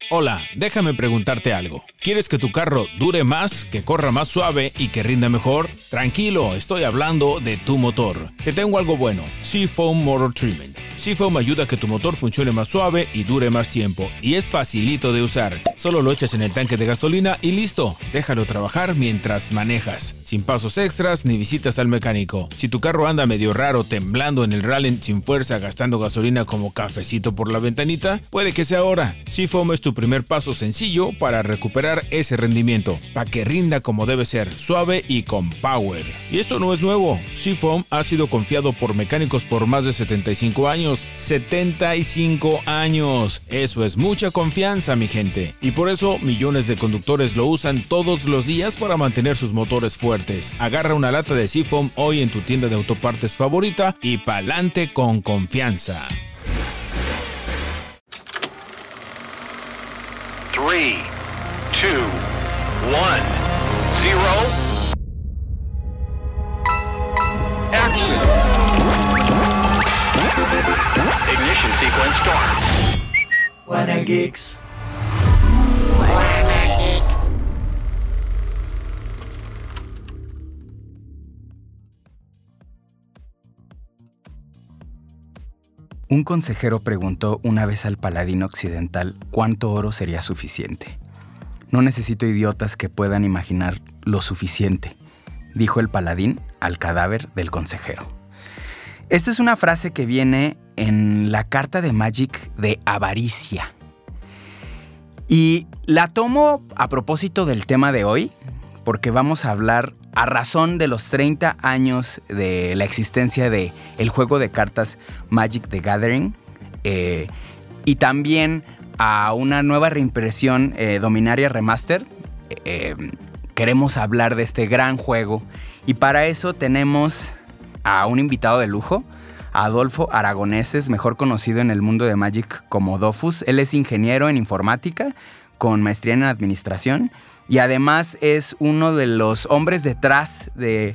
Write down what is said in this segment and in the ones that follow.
Hola, déjame preguntarte algo. ¿Quieres que tu carro dure más, que corra más suave y que rinda mejor? Tranquilo, estoy hablando de tu motor. Te tengo algo bueno, Seafoam Motor Treatment. Seafoam ayuda a que tu motor funcione más suave y dure más tiempo. Y es facilito de usar. Solo lo echas en el tanque de gasolina y listo. Déjalo trabajar mientras manejas. Sin pasos extras ni visitas al mecánico. Si tu carro anda medio raro, temblando en el rally sin fuerza, gastando gasolina como cafecito por la ventanita, puede que sea ahora. Seafoam es tu primer paso sencillo para recuperar ese rendimiento. Para que rinda como debe ser, suave y con power. Y esto no es nuevo. Seafoam ha sido confiado por mecánicos por más de 75 años. 75 años. Eso es mucha confianza, mi gente. Y por eso millones de conductores lo usan todos los días para mantener sus motores fuertes. Agarra una lata de Seafoam hoy en tu tienda de autopartes favorita y pa'lante con confianza. 3, 2, 1, 0. Action! Ignition sequence starts. Wanna Geeks. Un consejero preguntó una vez al paladín occidental cuánto oro sería suficiente. No necesito idiotas que puedan imaginar lo suficiente, dijo el paladín al cadáver del consejero. Esta es una frase que viene en la carta de Magic de Avaricia. Y la tomo a propósito del tema de hoy, porque vamos a hablar a razón de los 30 años de la existencia de el juego de cartas Magic the Gathering, y también a una nueva reimpresión, Dominaria Remastered. Queremos hablar de este gran juego, y para eso tenemos a un invitado de lujo, a Adolfo Aragoneses, mejor conocido en el mundo de Magic como Dofus. Él es ingeniero en informática con maestría en administración y además es uno de los hombres detrás de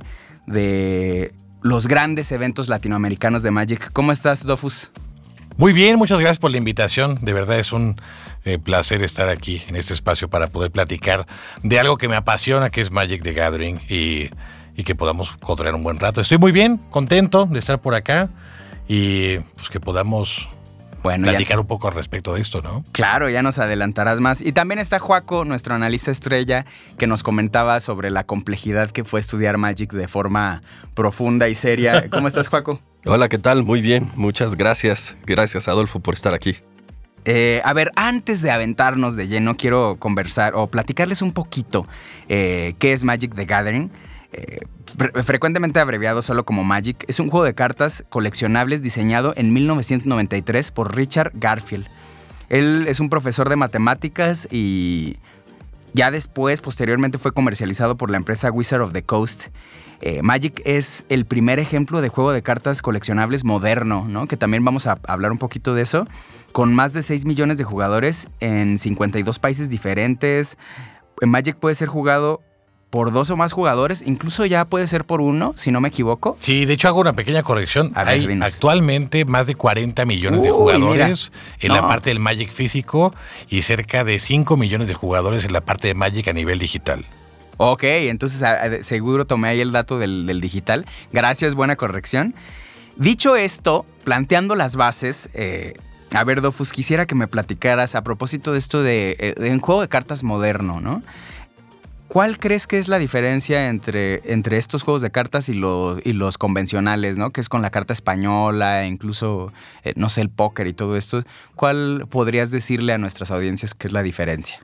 los grandes eventos latinoamericanos de Magic. ¿Cómo estás, Dofus? Muy bien, muchas gracias por la invitación. De verdad es un placer estar aquí en este espacio para poder platicar de algo que me apasiona, que es Magic the Gathering, y que podamos cotorrear un buen rato. Estoy muy bien, contento de estar por acá y pues que podamos platicar un poco al respecto de esto, ¿no? Claro, ya nos adelantarás más. Y también está Joaco, nuestro analista estrella, que nos comentaba sobre la complejidad que fue estudiar Magic de forma profunda y seria. ¿Cómo estás, Joaco? Hola, ¿qué tal? Muy bien, muchas gracias. Gracias, Adolfo, por estar aquí. A ver, antes de aventarnos de lleno, quiero conversar o platicarles un poquito qué es Magic the Gathering. Frecuentemente abreviado solo como Magic, es un juego de cartas coleccionables diseñado en 1993 por Richard Garfield. Él es un profesor de matemáticas y ya después, posteriormente, fue comercializado por la empresa Wizard of the Coast. Magic es el primer ejemplo de juego de cartas coleccionables moderno, ¿no? Que también vamos a hablar un poquito de eso, con más de 6 millones de jugadores en 52 países diferentes. Magic puede ser jugado por 2 o más jugadores, incluso ya puede ser por 1, si no me equivoco. Sí, de hecho hago una pequeña corrección. Hay actualmente más de 40 millones de jugadores en la parte del Magic físico y cerca de 5 millones de jugadores en la parte de Magic a nivel digital. Ok, entonces seguro tomé ahí el dato del digital. Gracias, buena corrección. Dicho esto, planteando las bases, a ver, Dofus, quisiera que me platicaras a propósito de esto de un juego de cartas moderno, ¿no? ¿Cuál crees que es la diferencia entre estos juegos de cartas y los convencionales, ¿no? Que es con la carta española, incluso, no sé, el póker y todo esto. ¿Cuál podrías decirle a nuestras audiencias que es la diferencia?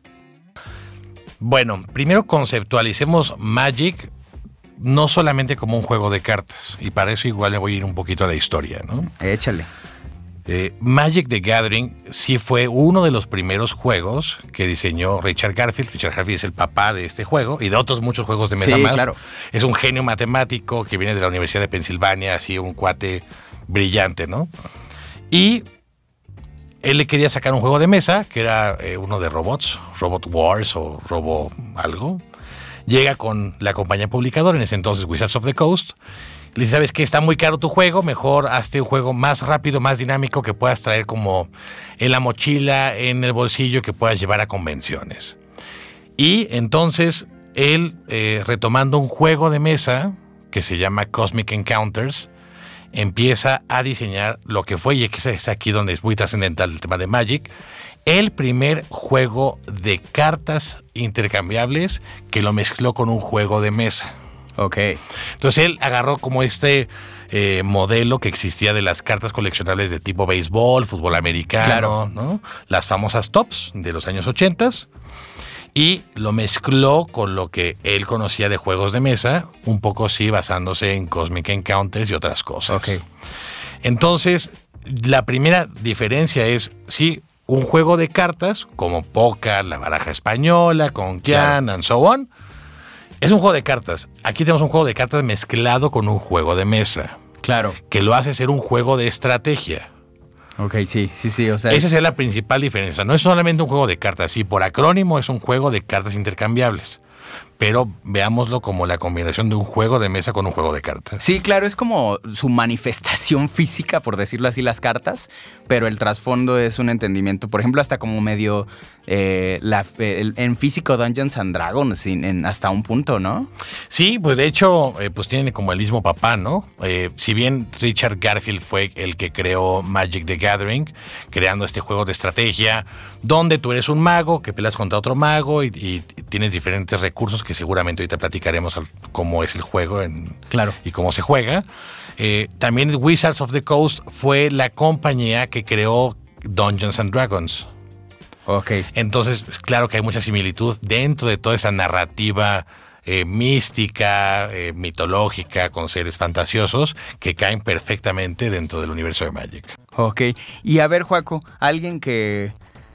Bueno, primero conceptualicemos Magic no solamente como un juego de cartas. Y para eso igual me voy a ir un poquito a la historia, ¿no? Échale. Magic the Gathering sí fue uno de los primeros juegos que diseñó Richard Garfield. Richard Garfield es el papá de este juego y de otros muchos juegos de mesa más. Claro. Es un genio matemático que viene de la Universidad de Pensilvania, así un cuate brillante, ¿no? Y él le quería sacar un juego de mesa que era uno de robots, Robot Wars o Robo algo. Llega con la compañía publicadora, en ese entonces Wizards of the Coast, Le dice, ¿sabes qué? Está muy caro tu juego, mejor hazte un juego más rápido, más dinámico, que puedas traer como en la mochila, en el bolsillo, que puedas llevar a convenciones. Y entonces él, retomando un juego de mesa que se llama Cosmic Encounters, empieza a diseñar lo que fue, y es aquí donde es muy trascendental el tema de Magic, el primer juego de cartas intercambiables que lo mezcló con un juego de mesa. Ok. Entonces él agarró como modelo que existía de las cartas coleccionables de tipo béisbol, fútbol americano, claro, ¿no? Las famosas Tops de los años 80, y lo mezcló con lo que él conocía de juegos de mesa, un poco sí basándose en Cosmic Encounters y otras cosas. Ok. Entonces, la primera diferencia es, sí, un juego de cartas como póker, la baraja española, con Kian, and so on. Es un juego de cartas. Aquí tenemos un juego de cartas mezclado con un juego de mesa. Claro. Que lo hace ser un juego de estrategia. Ok, sí. O sea, esa es la principal diferencia. No es solamente un juego de cartas. Sí, por acrónimo es un juego de cartas intercambiables. Pero veámoslo como la combinación de un juego de mesa con un juego de cartas. Sí, claro, es como su manifestación física, por decirlo así, las cartas, pero el trasfondo es un entendimiento, por ejemplo, hasta como medio en físico Dungeons and Dragons, hasta un punto, ¿no? Sí, pues de hecho, pues tiene como el mismo papá, ¿no? Si bien Richard Garfield fue el que creó Magic the Gathering, creando este juego de estrategia, donde tú eres un mago que peleas contra otro mago y tienes diferentes recursos que seguramente ahorita platicaremos cómo es el juego claro, y cómo se juega. También Wizards of the Coast fue la compañía que creó Dungeons and Dragons. Ok. Entonces, claro que hay mucha similitud dentro de toda esa narrativa mística, mitológica, con seres fantasiosos que caen perfectamente dentro del universo de Magic. Ok. Y a ver, Joaco, alguien que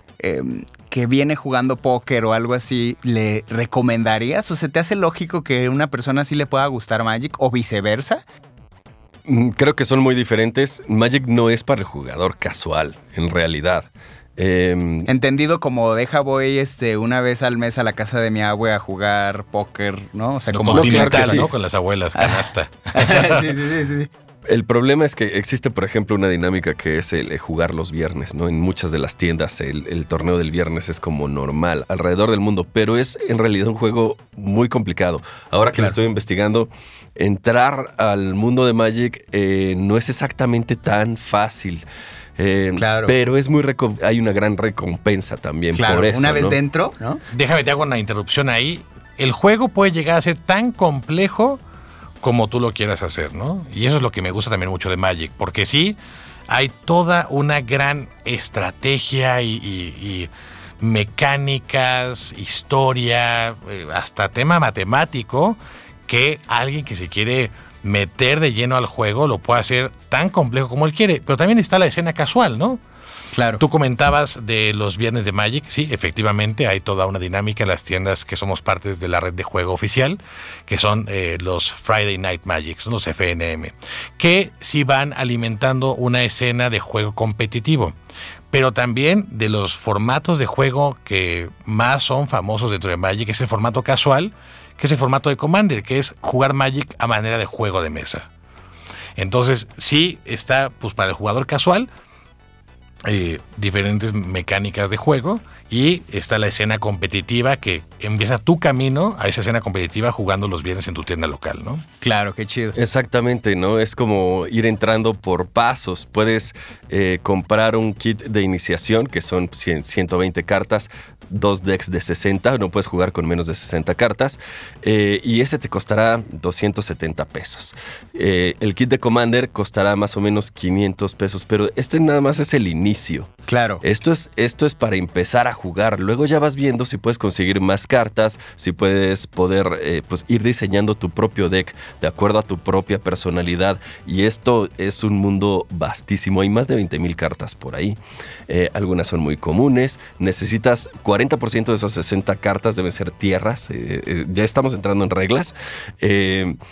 viene jugando póker o algo así, ¿le recomendarías? ¿O se te hace lógico que una persona así le pueda gustar Magic o viceversa? Creo que son muy diferentes. Magic no es para el jugador casual, en realidad. Entendido como voy una vez al mes a la casa de mi abue a jugar póker, ¿no? O sea, como continental, ¿no? Con las abuelas, canasta. Sí. El problema es que existe, por ejemplo, una dinámica que es el jugar los viernes, ¿no? En muchas de las tiendas el torneo del viernes es como normal alrededor del mundo, pero es en realidad un juego muy complicado. Ahora que lo estoy investigando, entrar al mundo de Magic no es exactamente tan fácil. Claro. Pero es hay una gran recompensa también, claro, por eso. Una vez dentro, ¿no? Déjame te hago una interrupción ahí. El juego puede llegar a ser tan complejo como tú lo quieras hacer, ¿no? Y eso es lo que me gusta también mucho de Magic, porque sí, hay toda una gran estrategia y mecánicas, historia, hasta tema matemático, que alguien que se quiere meter de lleno al juego lo puede hacer tan complejo como él quiere. Pero también está la escena casual, ¿no? Claro. Tú comentabas de los viernes de Magic. Sí, efectivamente, hay toda una dinámica en las tiendas que somos partes de la red de juego oficial, que son los Friday Night Magic, son los FNM, que sí van alimentando una escena de juego competitivo. Pero también de los formatos de juego que más son famosos dentro de Magic es el formato casual, que es el formato de Commander, que es jugar Magic a manera de juego de mesa. Entonces, sí está pues para el jugador casual, diferentes mecánicas de juego, y está la escena competitiva que empieza tu camino a esa escena competitiva jugando los viernes en tu tienda local, ¿no? Claro, qué chido. Exactamente, ¿no? Es como ir entrando por pasos. Puedes comprar un kit de iniciación, que son 120 cartas, 2 decks de 60, no puedes jugar con menos de 60 cartas, y ese te costará 270 pesos. El kit de Commander costará más o menos 500 pesos, pero este nada más es el inicio. Claro. Esto es para empezar a jugar. Luego ya vas viendo si puedes conseguir más cartas, si puedes pues ir diseñando tu propio deck de acuerdo a tu propia personalidad. Y esto es un mundo vastísimo. Hay más de 20,000 cartas por ahí. Algunas son muy comunes. Necesitas 40% de esas 60 cartas deben ser tierras. Ya estamos entrando en reglas.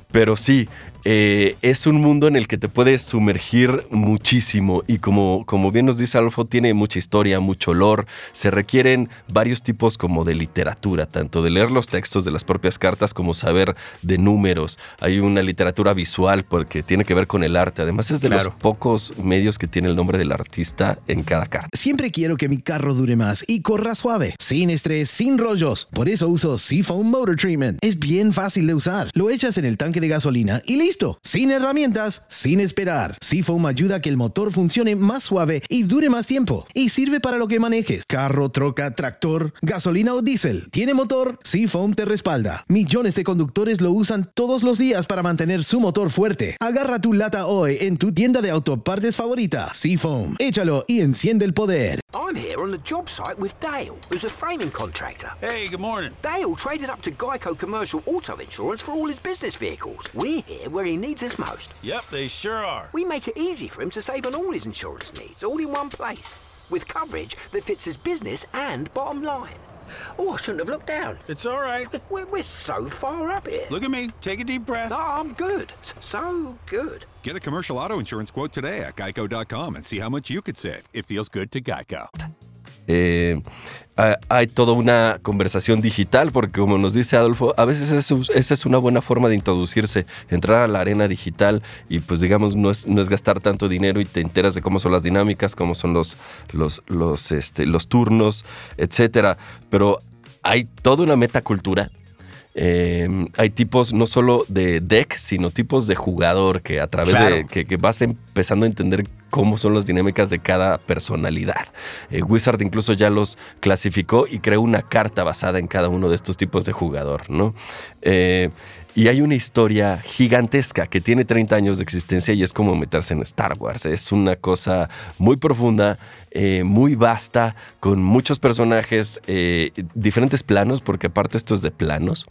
Pero sí, es un mundo en el que te puedes sumergir muchísimo y como bien nos dice Adolfo, tiene mucha historia, mucho lore. Se requieren varios tipos como de literatura, tanto de leer los textos de las propias cartas como saber de números. Hay una literatura visual porque tiene que ver con el arte. Además es de los pocos medios que tiene el nombre del artista en cada carta. Siempre quiero que mi carro dure más y corra suave, sin estrés, sin rollos. Por eso uso Seafoam Motor Treatment. Es bien fácil de usar. Lo echas en el tanque de gasolina y listo. Sin herramientas, sin esperar. Seafoam ayuda a que el motor funcione más suave y dure más tiempo. Y sirve para lo que manejes. Carro, troca, tractor, gasolina o diésel. ¿Tiene motor? Seafoam te respalda. Millones de conductores lo usan todos los días para mantener su motor fuerte. Agarra tu lata hoy en tu tienda de autopartes favorita. Seafoam. Échalo y enciende el poder. I'm here on the job site with Dale, who's a framing contractor. Hey, good morning. Dale traded up to Geico Commercial Auto Insurance for all his business vehicles. We're here where he needs us most. Yep, they sure are. We make it easy for him to save on all his insurance needs, all in one place, with coverage that fits his business and bottom line. Oh, I shouldn't have looked down. It's all right. We're so far up here. Look at me. Take a deep breath. No, I'm good. So good. Get a commercial auto insurance quote today at geico.com and see how much you could save. It feels good to Geico. Hay toda una conversación digital porque, como nos dice Adolfo, a veces esa es una buena forma de introducirse, entrar a la arena digital y pues digamos no es gastar tanto dinero y te enteras de cómo son las dinámicas, cómo son los turnos, etcétera. Pero hay toda una metacultura. Hay tipos no solo de deck, sino tipos de jugador que a través de que vas empezando a entender cómo son las dinámicas de cada personalidad. Wizard incluso ya los clasificó y creó una carta basada en cada uno de estos tipos de jugador, ¿no? Y hay una historia gigantesca que tiene 30 años de existencia y es como meterse en Star Wars. Es una cosa muy profunda, muy vasta, con muchos personajes, diferentes planos, porque aparte esto es de planos.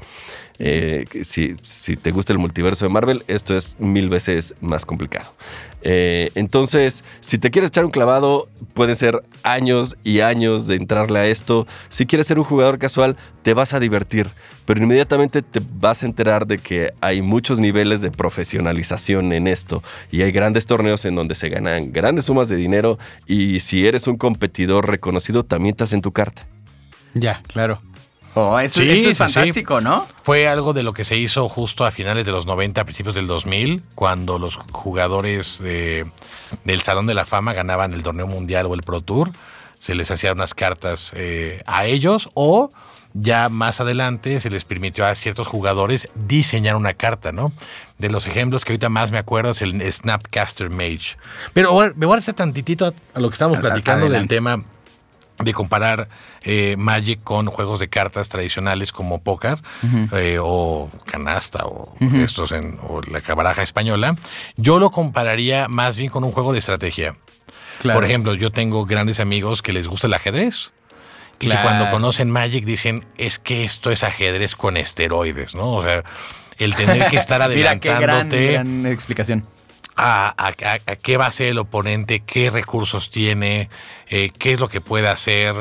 Si te gusta el multiverso de Marvel, esto es 1000 veces más complicado. Entonces, si te quieres echar un clavado, pueden ser años y años de entrarle a esto. Si quieres ser un jugador casual, te vas a divertir, pero inmediatamente te vas a enterar de que hay muchos niveles de profesionalización en esto y hay grandes torneos en donde se ganan grandes sumas de dinero y si eres un competidor reconocido, también te hacen tu carta. Ya, claro. Oh, esto es fantástico, ¿no? Fue algo de lo que se hizo justo a finales de los 90, a principios del 2000, cuando los jugadores del Salón de la Fama ganaban el torneo mundial o el Pro Tour. Se les hacían unas cartas a ellos o ya más adelante se les permitió a ciertos jugadores diseñar una carta, ¿no? De los ejemplos que ahorita más me acuerdo es el Snapcaster Mage. Pero bueno, me voy a hacer tantitito a lo que estamos platicando adelante. Del tema de comparar Magic con juegos de cartas tradicionales como póker o canasta o estos o la baraja española. Yo lo compararía más bien con un juego de estrategia. Claro. Por ejemplo, yo tengo grandes amigos que les gusta el ajedrez y que cuando conocen Magic dicen, es que esto es ajedrez con esteroides, ¿no? O sea, el tener que estar adelantándote. Mira, qué gran explicación. A qué va a hacer el oponente, qué recursos tiene, qué es lo que puede hacer,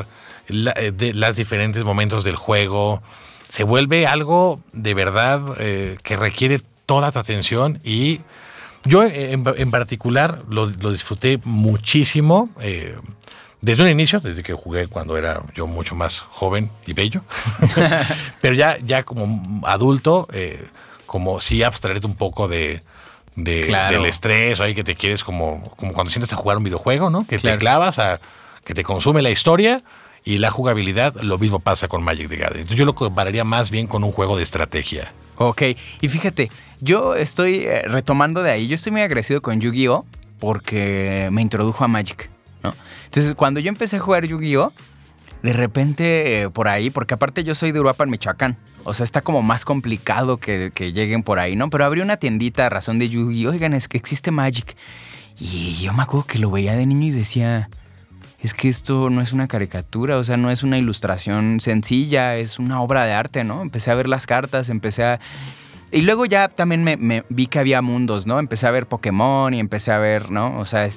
los diferentes momentos del juego. Se vuelve algo de verdad que requiere toda tu atención y yo en particular lo disfruté muchísimo desde un inicio, desde que jugué cuando era yo mucho más joven y bello, pero ya como adulto, como sí abstraerte un poco del estrés, o ahí que te quieres como cuando sientes a jugar un videojuego, ¿no? Que te clavas a que te consume la historia y la jugabilidad. Lo mismo pasa con Magic the Gathering. Entonces yo lo compararía más bien con un juego de estrategia. Ok, y fíjate, yo estoy retomando de ahí, yo estoy muy agradecido con Yu-Gi-Oh! Porque me introdujo a Magic, ¿no? Entonces cuando yo empecé a jugar Yu-Gi-Oh!, de repente por ahí, porque aparte yo soy de Uruapan, Michoacán, o sea, está como más complicado que lleguen por ahí, ¿no? Pero abrí una tiendita a razón de Yu-Gi-Oh! Oigan, es que existe Magic. Y yo me acuerdo que lo veía de niño y decía, es que esto no es una caricatura, o sea, no es una ilustración sencilla, es una obra de arte, ¿no? Empecé a ver las cartas, y luego ya también me vi que había mundos, ¿no? Empecé a ver Pokémon y empecé a ver, ¿no? O sea,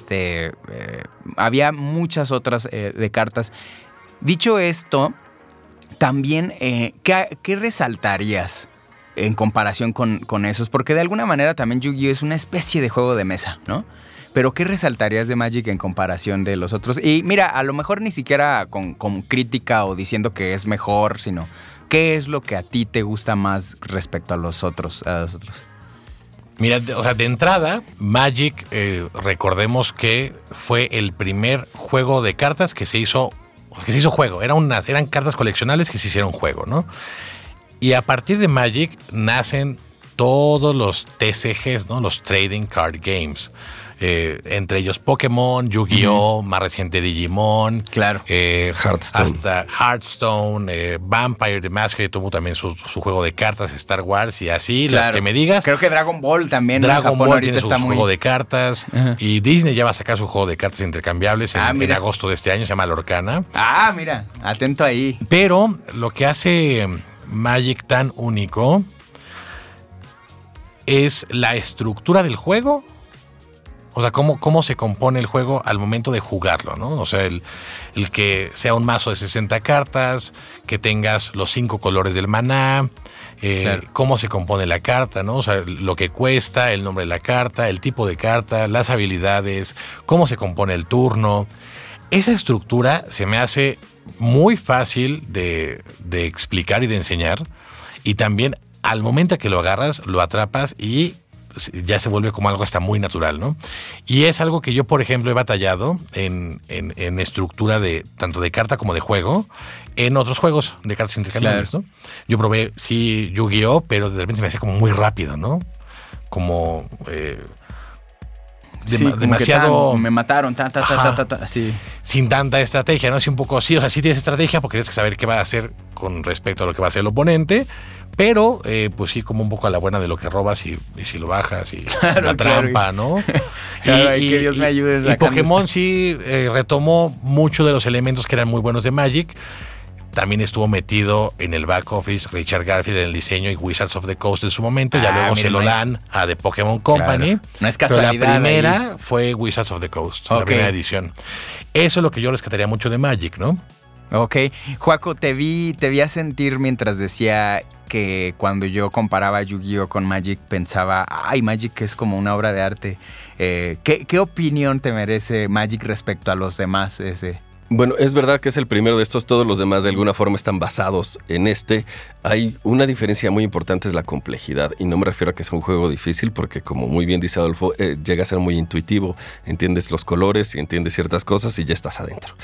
había muchas otras de cartas. Dicho esto, también, ¿qué resaltarías en comparación con esos? Porque de alguna manera también Yu-Gi-Oh! Es una especie de juego de mesa, ¿no? Pero ¿qué resaltarías de Magic en comparación de los otros? Y mira, a lo mejor ni siquiera con crítica o diciendo que es mejor, sino ¿qué es lo que a ti te gusta más respecto a los otros? Mira, o sea, de entrada, Magic, recordemos que fue el primer juego de cartas que se hizo juego. Eran cartas coleccionables que se hicieron juego, ¿no? Y a partir de Magic nacen todos los TCGs, ¿no? Los Trading Card Games. Entre ellos Pokémon, Yu-Gi-Oh!, más reciente Digimon, claro. Hearthstone. Hasta Hearthstone, Vampire the Masquerade tuvo también su juego de cartas, Star Wars y así, claro. Las que me digas. Creo que Dragon Ball también. Dragon Ball tiene su juego de cartas. Uh-huh. Y Disney ya va a sacar su juego de cartas intercambiables en agosto de este año, se llama Lorcana. Ah, mira, atento ahí. Pero lo que hace Magic tan único es la estructura del juego. O sea, cómo se compone el juego al momento de jugarlo, ¿no? O sea, el que sea un mazo de 60 cartas, que tengas los 5 colores del maná, claro. Cómo se compone la carta, ¿no? O sea, lo que cuesta, el nombre de la carta, el tipo de carta, las habilidades, cómo se compone el turno. Esa estructura se me hace muy fácil de explicar y de enseñar. Y también, al momento que lo agarras, lo atrapas y ya se vuelve como algo hasta muy natural, ¿no? Y es algo que yo, por ejemplo, he batallado en estructura de tanto de carta como de juego en otros juegos de cartas intercambiables, claro. ¿no? Yo probé, sí, Yu-Gi-Oh!, pero de repente se me hacía como muy rápido, ¿no? Como demasiado... me mataron, así. Sin tanta estrategia, ¿no? Así un poco así, o sea, sí tienes estrategia porque tienes que saber qué va a hacer con respecto a lo que va a hacer el oponente, pero pues sí, como un poco a la buena de lo que robas y si lo bajas y claro, la trampa, ¿no? Claro, y que Dios me ayude. Y Pokémon sí retomó mucho de los elementos que eran muy buenos de Magic. También estuvo metido en el back office Richard Garfield en el diseño y Wizards of the Coast en su momento. Ya luego se lo dan a The Pokémon Company. Claro. No es casualidad. Pero la primera fue Wizards of the Coast, la primera edición. Eso es lo que yo rescataría mucho de Magic, ¿no? Ok. Joaco, te vi a sentir mientras decía que cuando yo comparaba Yu-Gi-Oh! Con Magic pensaba, Magic es como una obra de arte. ¿Qué opinión te merece Magic respecto a los demás? Bueno, es verdad que es el primero de estos, todos los demás de alguna forma están basados en este. Hay una diferencia muy importante, es la complejidad, y no me refiero a que sea un juego difícil, porque como muy bien dice Adolfo, llega a ser muy intuitivo, entiendes los colores y entiendes ciertas cosas y ya estás adentro.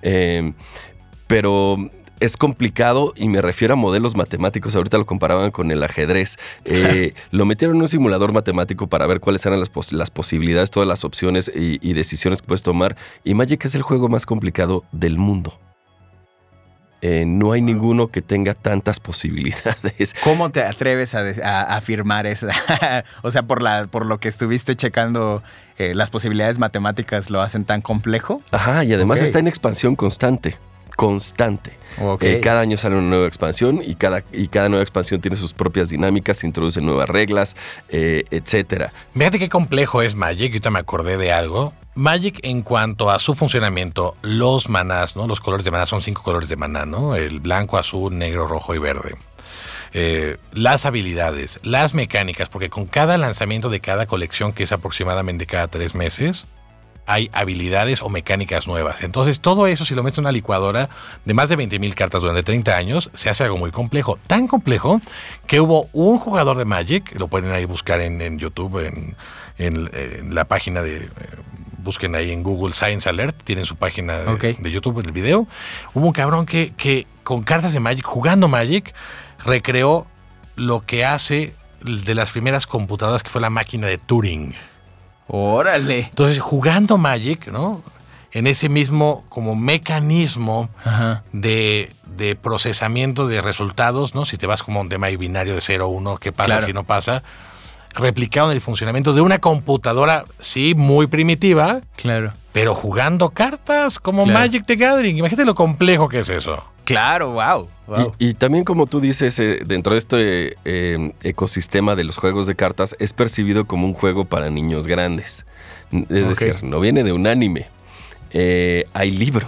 Pero es complicado y me refiero a modelos matemáticos. Ahorita lo comparaban con el ajedrez. Lo metieron en un simulador matemático para ver cuáles eran las posibilidades, todas las opciones y decisiones que puedes tomar. Y Magic es el juego más complicado del mundo. No hay ninguno que tenga tantas posibilidades. ¿Cómo te atreves a afirmar eso? O sea, por lo que estuviste checando, las posibilidades matemáticas lo hacen tan complejo. Ajá, y además está en expansión constante. Okay. Cada año sale una nueva expansión y cada nueva expansión tiene sus propias dinámicas, introduce nuevas reglas, etcétera. Fíjate qué complejo es Magic. Ahorita me acordé de algo. Magic, en cuanto a su funcionamiento, los manás, ¿no? Los colores de maná son 5 colores de maná, ¿no? El blanco, azul, negro, rojo y verde. Las habilidades, las mecánicas, porque con cada lanzamiento de cada colección, que es aproximadamente cada 3 meses, hay habilidades o mecánicas nuevas. Entonces, todo eso, si lo metes en una licuadora de más de 20,000 cartas durante 30 años, se hace algo muy complejo. Tan complejo que hubo un jugador de Magic, lo pueden ahí buscar en YouTube, en la página de... busquen ahí en Google Science Alert, tienen su página de YouTube en el video. Hubo un cabrón que con cartas de Magic, jugando Magic, recreó lo que hace de las primeras computadoras, que fue la máquina de Turing. ¡Órale! Entonces, jugando Magic, ¿no? En ese mismo como mecanismo de procesamiento de resultados, ¿no? Si te vas como un tema binario de 0-1, ¿qué pasa si no pasa? Replicaron el funcionamiento de una computadora, sí, muy primitiva. Claro. Pero jugando cartas como Magic the Gathering. Imagínate lo complejo que es eso. Claro, wow. Y también, como tú dices, dentro de este ecosistema de los juegos de cartas, es percibido como un juego para niños grandes. Es decir, no viene de un anime. Hay libros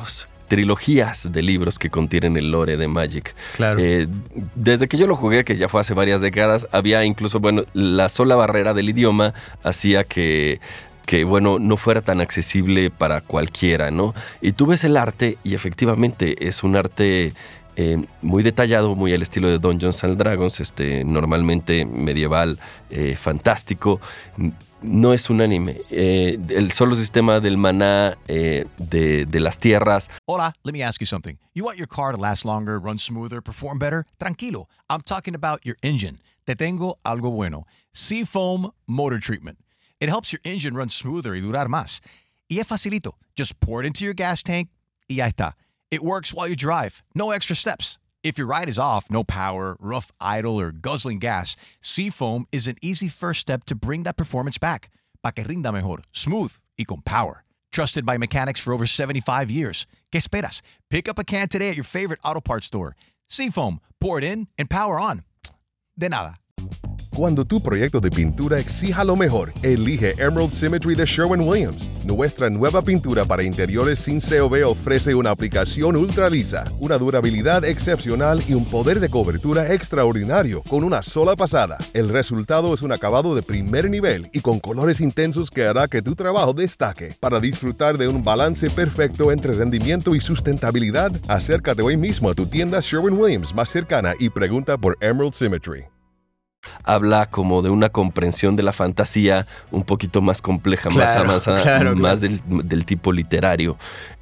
trilogías de libros que contienen el lore de Magic. Claro. Desde que yo lo jugué, que ya fue hace varias décadas, había incluso, la sola barrera del idioma hacía que no fuera tan accesible para cualquiera, ¿no? Y tú ves el arte y efectivamente es un arte muy detallado, muy al estilo de Dungeons and Dragons, normalmente medieval, fantástico. No es un anime. El solo sistema del maná, de las tierras. Hola, let me ask you something. You want your car to last longer, run smoother, perform better? Tranquilo, I'm talking about your engine. Te tengo algo bueno. Seafoam Motor Treatment. It helps your engine run smoother y durar más. Y es facilito. Just pour it into your gas tank y ya está. It works while you drive. No extra steps. If your ride is off, no power, rough idle, or guzzling gas, Seafoam is an easy first step to bring that performance back. Pa' que rinda mejor, smooth y con power. Trusted by mechanics for over 75 years. ¿Qué esperas? Pick up a can today at your favorite auto parts store. Seafoam, pour it in and power on. De nada. Cuando tu proyecto de pintura exija lo mejor, elige Emerald Symmetry de Sherwin-Williams. Nuestra nueva pintura para interiores sin COV ofrece una aplicación ultra lisa, una durabilidad excepcional y un poder de cobertura extraordinario con una sola pasada. El resultado es un acabado de primer nivel y con colores intensos que hará que tu trabajo destaque. Para disfrutar de un balance perfecto entre rendimiento y sustentabilidad, acércate hoy mismo a tu tienda Sherwin-Williams más cercana y pregunta por Emerald Symmetry. Habla como de una comprensión de la fantasía un poquito más compleja, más avanzada, más del tipo literario.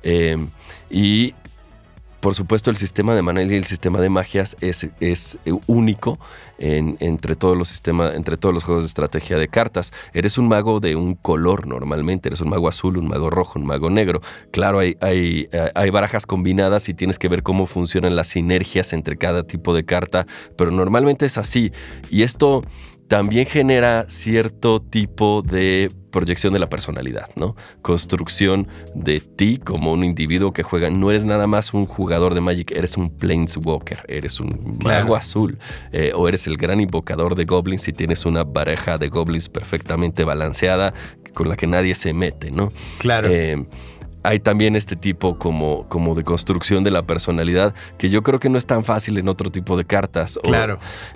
Y por supuesto el sistema de maná y el sistema de magias es único entre todos los juegos de estrategia de cartas. Eres un mago de un color normalmente, eres un mago azul, un mago rojo, un mago negro. Claro, hay barajas combinadas y tienes que ver cómo funcionan las sinergias entre cada tipo de carta, pero normalmente es así. Y esto también genera cierto tipo de proyección de la personalidad, ¿no? Construcción de ti como un individuo que juega. No eres nada más un jugador de Magic, eres un Planeswalker, eres un mago azul, o eres el gran invocador de goblins y tienes una baraja de goblins perfectamente balanceada con la que nadie se mete, ¿no? Claro. Hay también este tipo como de construcción de la personalidad que yo creo que no es tan fácil en otro tipo de cartas. Claro.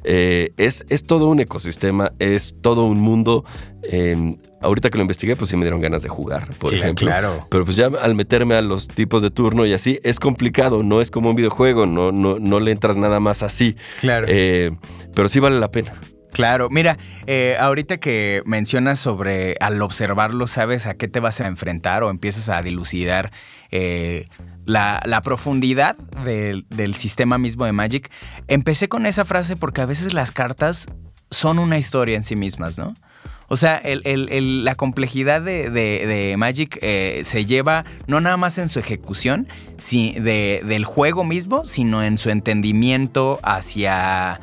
Es todo un ecosistema, es todo un mundo. Ahorita que lo investigué, pues sí me dieron ganas de jugar, por ejemplo. Claro. Pero pues ya al meterme a los tipos de turno y así, es complicado, no es como un videojuego, no le entras nada más así. Claro. Pero sí vale la pena. Claro, mira, ahorita que mencionas sobre al observarlo, ¿sabes a qué te vas a enfrentar o empiezas a dilucidar la profundidad del sistema mismo de Magic? Empecé con esa frase porque a veces las cartas son una historia en sí mismas, ¿no? O sea, la complejidad de Magic se lleva no nada más en su ejecución del juego mismo, sino en su entendimiento hacia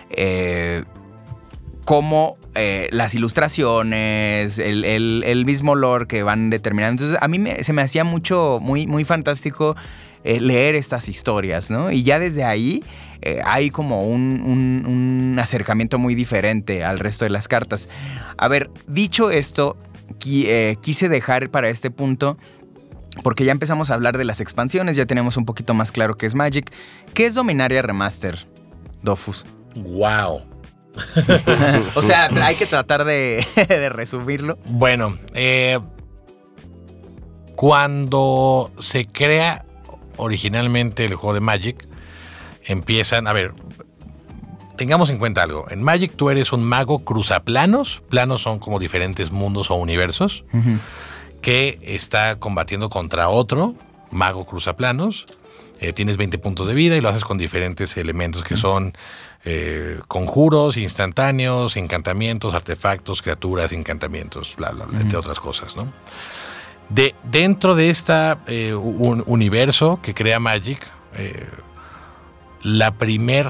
cómo las ilustraciones, el mismo lore que van determinando. Entonces, a mí se me hacía muy, muy fantástico leer estas historias, ¿no? Y ya desde ahí hay como un acercamiento muy diferente al resto de las cartas. A ver, dicho esto, quise dejar para este punto, porque ya empezamos a hablar de las expansiones, ya tenemos un poquito más claro qué es Magic. ¿Qué es Dominaria Remaster, Dofus? ¡Wow! O sea, hay que tratar de resumirlo. Bueno, cuando se crea originalmente el juego de Magic, empiezan... A ver, tengamos en cuenta algo. En Magic tú eres un mago cruzaplanos. Planos son como diferentes mundos o universos, que está combatiendo contra otro mago cruzaplanos. Tienes 20 puntos de vida y lo haces con diferentes elementos que son conjuros, instantáneos, encantamientos, artefactos, criaturas, encantamientos, bla, bla, bla, entre otras cosas, ¿no? Dentro de este universo que crea Magic, primer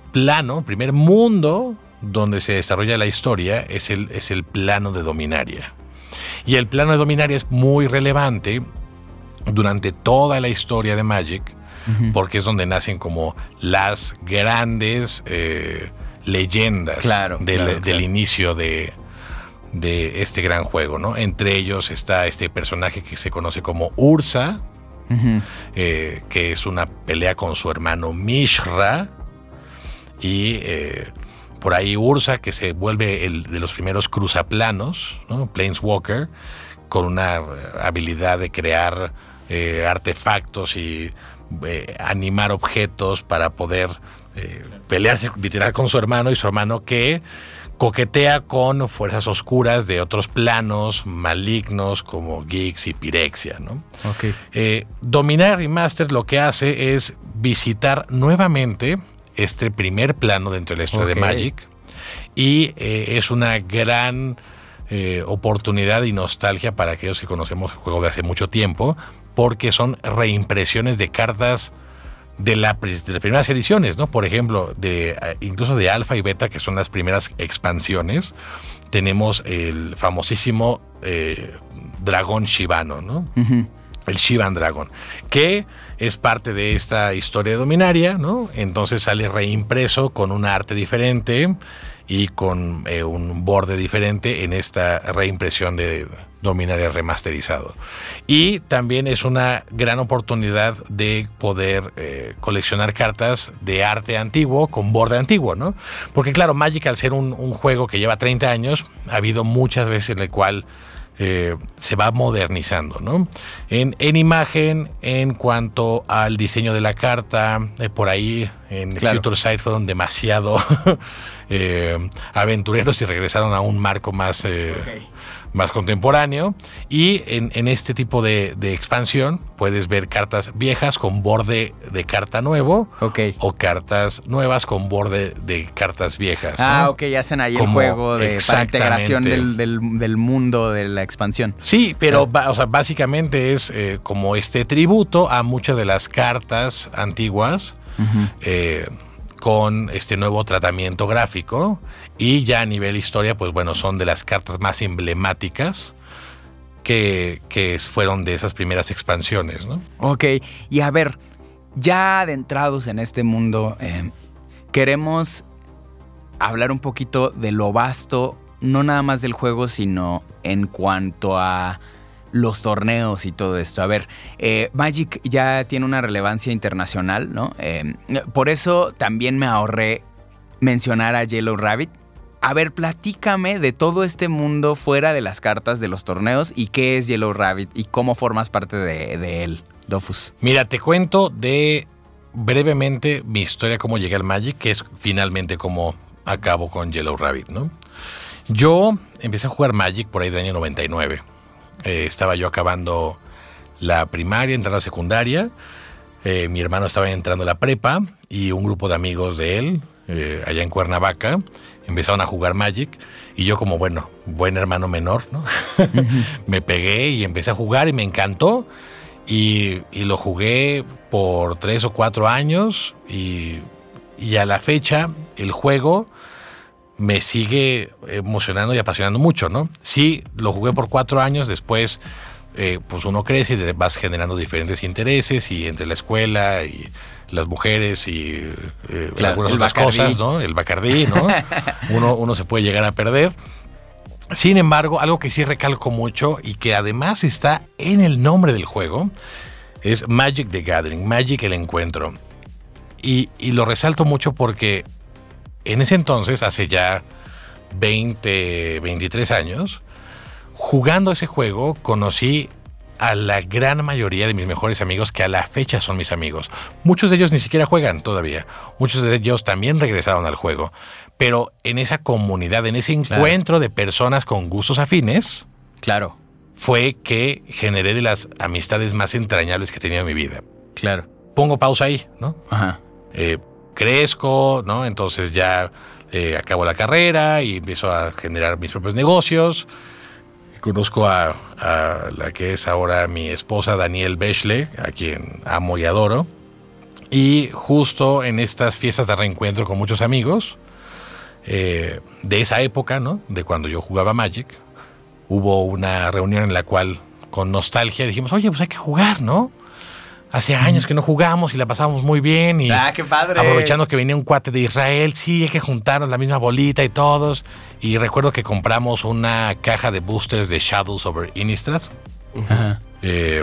mundo donde se desarrolla la historia es el plano de Dominaria. Y el plano de Dominaria es muy relevante durante toda la historia de Magic, porque es donde nacen como las grandes leyendas del inicio de este gran juego, ¿no? Entre ellos está este personaje que se conoce como Ursa, que es una pelea con su hermano Mishra, y por ahí Ursa, que se vuelve el de los primeros cruzaplanos, ¿no? Planeswalker, con una habilidad de crear artefactos y animar objetos para poder pelearse literal con su hermano, y su hermano que coquetea con fuerzas oscuras de otros planos malignos como Gix y Pyrexia, ¿no? Dominaria Remastered lo que hace es visitar nuevamente este primer plano dentro de la historia de Magic, y es una gran oportunidad y nostalgia para aquellos que conocemos el juego de hace mucho tiempo, porque son reimpresiones de cartas de las primeras ediciones, ¿no? Por ejemplo, incluso de Alpha y Beta, que son las primeras expansiones, tenemos el famosísimo dragón Shivano, ¿no? El Shivan Dragon, que es parte de esta historia de Dominaria, ¿no? Entonces sale reimpreso con un arte diferente y con un borde diferente en esta reimpresión de Dominaria remasterizado. Y también es una gran oportunidad de poder coleccionar cartas de arte antiguo con borde antiguo, ¿no? Porque claro, Magic, al ser un juego que lleva 30 años, ha habido muchas veces en el cual se va modernizando, ¿no? En imagen, en cuanto al diseño de la carta, por ahí en Future Sight fueron demasiado aventureros y regresaron a un marco más contemporáneo, y en este tipo de expansión puedes ver cartas viejas con borde de carta nuevo, o cartas nuevas con borde de cartas viejas, ¿no? Hacen ahí el juego para integración del mundo de la expansión. Sí, pero básicamente es como este tributo a muchas de las cartas antiguas, con este nuevo tratamiento gráfico, y ya a nivel historia, pues bueno, son de las cartas más emblemáticas que fueron de esas primeras expansiones, ¿no? Y a ver, ya adentrados en este mundo, queremos hablar un poquito de lo vasto, no nada más del juego, sino en cuanto a los torneos y todo esto. A ver, Magic ya tiene una relevancia internacional, ¿no? Por eso también me ahorré mencionar a Yellow Rabbit. A ver, platícame de todo este mundo fuera de las cartas de los torneos, y qué es Yellow Rabbit y cómo formas parte de él, Dofus. Mira, te cuento brevemente mi historia, cómo llegué al Magic, que es finalmente cómo acabo con Yellow Rabbit, ¿no? Yo empecé a jugar Magic por ahí del año 99. Estaba yo acabando la primaria, entrando a la secundaria. Mi hermano estaba entrando a la prepa, y un grupo de amigos de él, allá en Cuernavaca, empezaron a jugar Magic, y yo, como buen hermano menor, ¿no? Me pegué y empecé a jugar, y me encantó, y lo jugué por 3 o 4 años, y a la fecha el juego me sigue emocionando y apasionando mucho, ¿no? Sí, lo jugué por 4 años, después pues uno crece y vas generando diferentes intereses, y entre la escuela y las mujeres y algunas otras cosas, ¿no? El Bacardí, ¿no? uno se puede llegar a perder. Sin embargo, algo que sí recalco mucho, y que además está en el nombre del juego, es Magic the Gathering, Magic el encuentro. Y lo resalto mucho porque en ese entonces, hace ya 23 años, jugando ese juego, conocí a la gran mayoría de mis mejores amigos, que a la fecha son mis amigos. Muchos de ellos ni siquiera juegan todavía. Muchos de ellos también regresaron al juego. Pero en esa comunidad, en ese encuentro de personas con gustos afines, fue que generé de las amistades más entrañables que he tenido en mi vida. Pongo pausa ahí, ¿no? Crezco, ¿no? Entonces ya acabo la carrera y empiezo a generar mis propios negocios. Conozco a la que es ahora mi esposa, Danielle Bechle, a quien amo y adoro. Y justo en estas fiestas de reencuentro con muchos amigos de esa época, ¿no? De cuando yo jugaba Magic, hubo una reunión en la cual, con nostalgia, dijimos, oye, pues hay que jugar, ¿no? Hace años que no jugamos y la pasábamos muy bien. Y ¡qué padre! Aprovechando que venía un cuate de Israel, sí, hay que juntarnos la misma bolita y todos. Y recuerdo que compramos una caja de boosters de Shadows over Innistrad.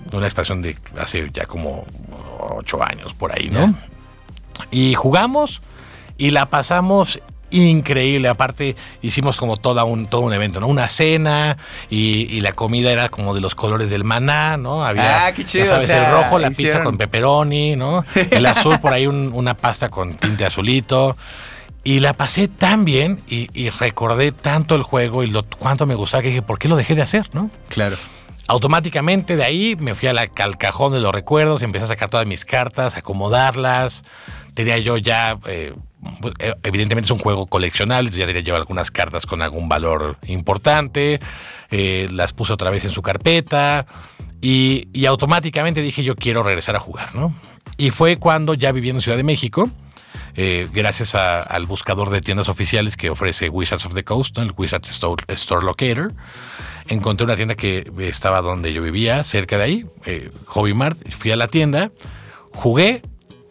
una expansión de hace ya como 8 años por ahí, ¿no? Y jugamos y la pasamos increíble. Aparte, hicimos como todo un evento, ¿no? Una cena y la comida era como de los colores del maná, ¿no? Había, qué chido, ya sabes, o sea, el rojo, la pizza con pepperoni, ¿no? El azul por ahí una pasta con tinte azulito. Y la pasé tan bien y recordé tanto el juego y cuánto me gustaba que dije, ¿por qué lo dejé de hacer, no? Claro. Automáticamente de ahí me fui al cajón de los recuerdos, empecé a sacar todas mis cartas, acomodarlas. Tenía yo ya... evidentemente es un juego coleccionable, ya tenía yo algunas cartas con algún valor importante, las puse otra vez en su carpeta y automáticamente dije yo quiero regresar a jugar, ¿no? Y fue cuando ya viviendo en Ciudad de México, gracias al buscador de tiendas oficiales que ofrece Wizards of the Coast, ¿no? El Wizards Store Locator, encontré una tienda que estaba donde yo vivía, cerca de ahí, Hobby Mart. Fui a la tienda, jugué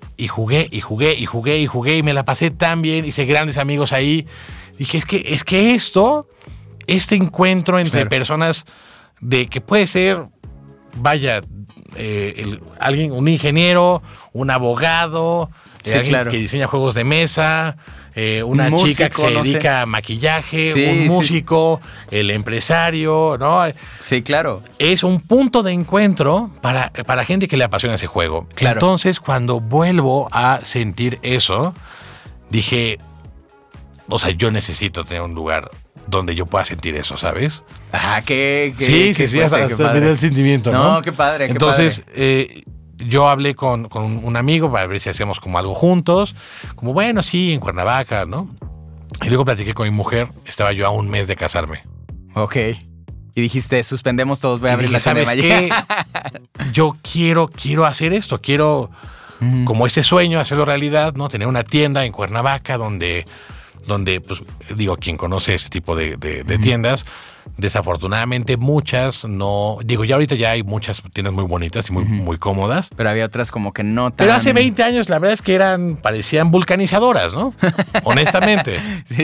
y me la pasé tan bien, hice grandes amigos ahí. Dije, es que este encuentro entre personas de que puede ser, vaya, alguien, un ingeniero, un abogado, alguien que diseña juegos de mesa, una chica que se dedica a maquillaje, un músico, el empresario, ¿no? Sí, claro. Es un punto de encuentro para gente que le apasiona ese juego. Claro. Entonces, cuando vuelvo a sentir eso, dije, o sea, yo necesito tener un lugar donde yo pueda sentir eso, ¿sabes? Sí, hasta me da el sentimiento, ¿no? No, qué padre, qué Entonces, padre. Yo hablé con un amigo para ver si hacíamos como algo juntos, como bueno, sí, en Cuernavaca, ¿no? Y luego platiqué con mi mujer, estaba yo a un mes de casarme. Ok. Y dijiste, suspendemos todos, voy a abrir la tienda. ¿Sabes qué? Yo quiero hacer esto, quiero como ese sueño, hacerlo realidad, ¿no? Tener una tienda en Cuernavaca donde pues, digo, quien conoce ese tipo de tiendas, desafortunadamente muchas no... Digo, ya ahorita ya hay muchas tiendas muy bonitas y muy cómodas. Pero había otras como que no tan... Pero hace 20 años la verdad es que parecían vulcanizadoras, ¿no? Honestamente.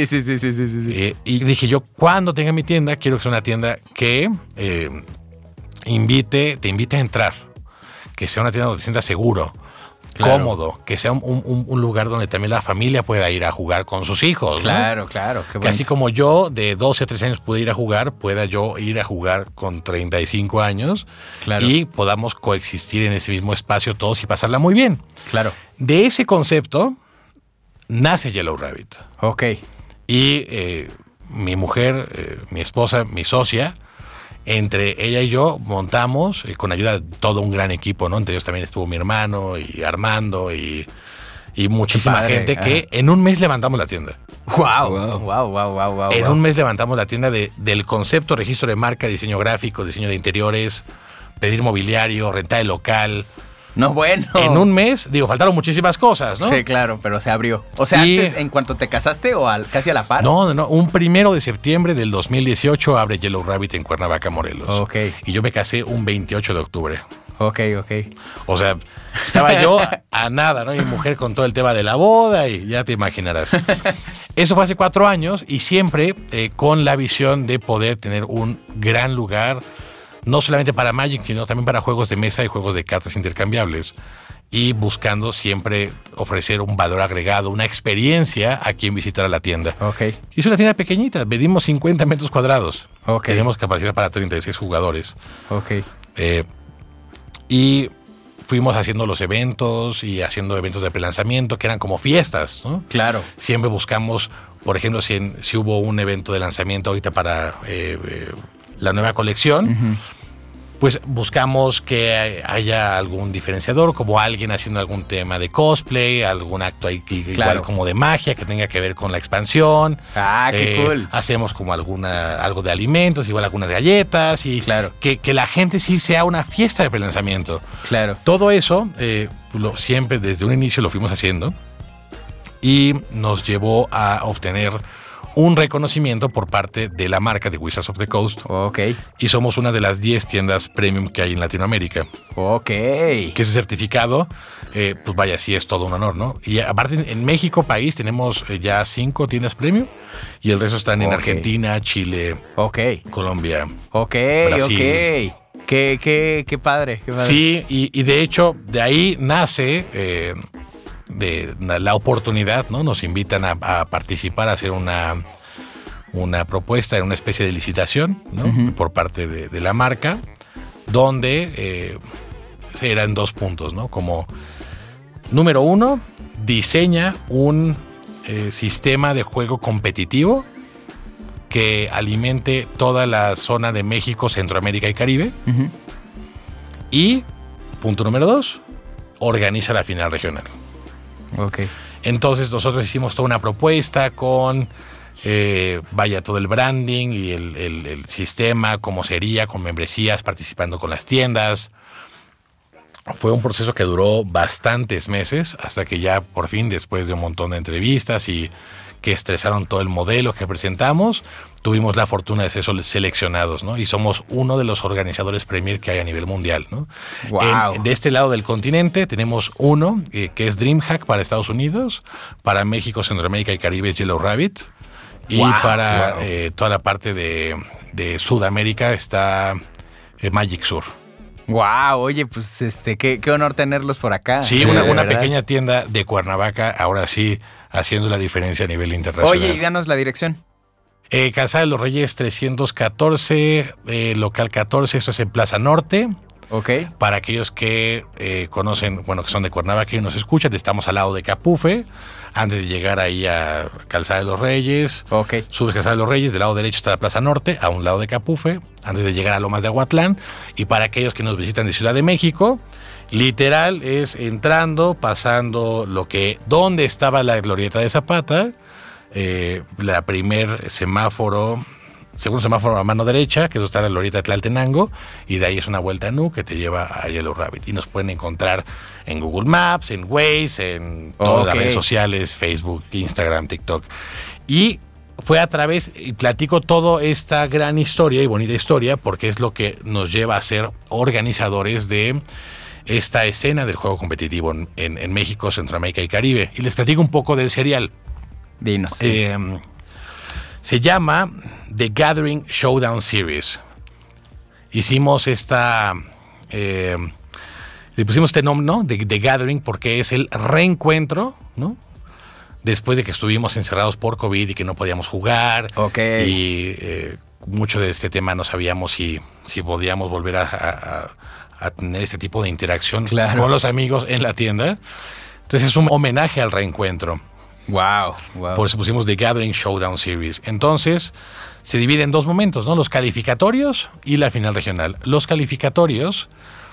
Sí. Y dije yo, cuando tenga mi tienda, quiero que sea una tienda que te invite a entrar. Que sea una tienda donde te sientas seguro. Claro. Cómodo, que sea un lugar donde también la familia pueda ir a jugar con sus hijos. Claro, ¿no? Qué que así como yo de 12 o 13 años pude ir a jugar, pueda yo ir a jugar con 35 años y podamos coexistir en ese mismo espacio todos y pasarla muy bien. Claro. De ese concepto nace Yellow Rabbit. Ok. Y mi mujer, mi esposa, mi socia, entre ella y yo montamos, con ayuda de todo un gran equipo, ¿no? Entre ellos también estuvo mi hermano y Armando y muchísima gente que en un mes levantamos la tienda. Wow. En un mes levantamos la tienda del concepto, registro de marca, diseño gráfico, diseño de interiores, pedir mobiliario, rentar el local. No, bueno. En un mes, faltaron muchísimas cosas, ¿no? Sí, claro, pero se abrió. O sea, antes, ¿en cuanto te casaste o casi a la par? No. Un 1 de septiembre del 2018 abre Yellow Rabbit en Cuernavaca, Morelos. Ok. Y yo me casé un 28 de octubre. Ok. O sea, estaba yo a nada, ¿no? Y mi mujer con todo el tema de la boda y ya te imaginarás. Eso fue hace 4 años y siempre con la visión de poder tener un gran lugar, no solamente para Magic, sino también para juegos de mesa y juegos de cartas intercambiables. Y buscando siempre ofrecer un valor agregado, una experiencia a quien visitara la tienda. Ok. Y es una tienda pequeñita, medimos 50 metros cuadrados. Ok. Tenemos capacidad para 36 jugadores. Ok. Y fuimos haciendo los eventos y haciendo eventos de prelanzamiento que eran como fiestas, ¿no? Claro. Siempre buscamos, por ejemplo, si hubo un evento de lanzamiento ahorita para la nueva colección, pues buscamos que haya algún diferenciador, como alguien haciendo algún tema de cosplay, algún acto ahí igual como de magia que tenga que ver con la expansión. Qué cool. Hacemos como algo de alimentos, igual algunas galletas y que la gente sí sea una fiesta de prelanzamiento. Claro. Todo eso siempre desde un inicio lo fuimos haciendo y nos llevó a obtener un reconocimiento por parte de la marca de Wizards of the Coast. Ok. Y somos una de las 10 tiendas premium que hay en Latinoamérica. Ok. Que ese certificado, pues vaya, sí es todo un honor, ¿no? Y aparte, en México, país, tenemos ya 5 tiendas premium y el resto están en Argentina, Chile, Colombia, Brasil. Qué padre, qué padre. Sí, y de hecho, de ahí nace de la oportunidad, ¿no? Nos invitan a participar, a hacer una propuesta en una especie de licitación, ¿no? Por parte de la marca, donde eran 2 puntos, ¿no? Como número 1, diseña un sistema de juego competitivo que alimente toda la zona de México, Centroamérica y Caribe. Y punto número 2, organiza la final regional. Ok. Entonces nosotros hicimos toda una propuesta con todo el branding y el sistema, cómo sería, con membresías, participando con las tiendas. Fue un proceso que duró bastantes meses, hasta que ya por fin, después de un montón de entrevistas y que estresaron todo el modelo que presentamos, tuvimos la fortuna de ser seleccionados, ¿no? Y somos uno de los organizadores premier que hay a nivel mundial, ¿no? Wow. De este lado del continente tenemos uno que es DreamHack para Estados Unidos, para México, Centroamérica y Caribe es Yellow Rabbit, y para toda la parte de Sudamérica está Magic Sur. Wow, oye, pues qué honor tenerlos por acá. Sí, una pequeña tienda de Cuernavaca, ahora sí, haciendo la diferencia a nivel internacional. Oye, y danos la dirección. Calzada de los Reyes 314, local 14, eso es en Plaza Norte. Ok. Para aquellos que conocen, que son de Cuernavaca y nos escuchan, estamos al lado de Capufe. Antes de llegar ahí a Calzada de los Reyes, subes Calzada de los Reyes, del lado derecho está la Plaza Norte, a un lado de Capufe, antes de llegar a Lomas de Aguatlán. Y para aquellos que nos visitan de Ciudad de México, literal es entrando, pasando donde estaba la glorieta de Zapata, la primer segundo semáforo a mano derecha, que está la glorieta de Tlaltenango, y de ahí es una vuelta que te lleva a Yellow Rabbit. Y nos pueden encontrar en Google Maps, en Waze, en todas las redes sociales, Facebook, Instagram, TikTok. Y fue a través, y platico toda esta gran historia y bonita historia, porque es lo que nos lleva a ser organizadores de esta escena del juego competitivo en México, Centroamérica y Caribe. Y les platico un poco del serial. Dinos. Se llama The Gathering Showdown Series. Hicimos le pusimos este nombre, ¿no? De The Gathering, porque es el reencuentro, ¿no? Después de que estuvimos encerrados por COVID y que no podíamos jugar. Ok. Y mucho de este tema no sabíamos si podíamos volver a tener este tipo de interacción con los amigos en la tienda. Entonces es un homenaje al reencuentro. Wow. Por eso pusimos The Gathering Showdown Series. Entonces, se divide en 2 momentos, ¿no? Los calificatorios y la final regional. Los calificatorios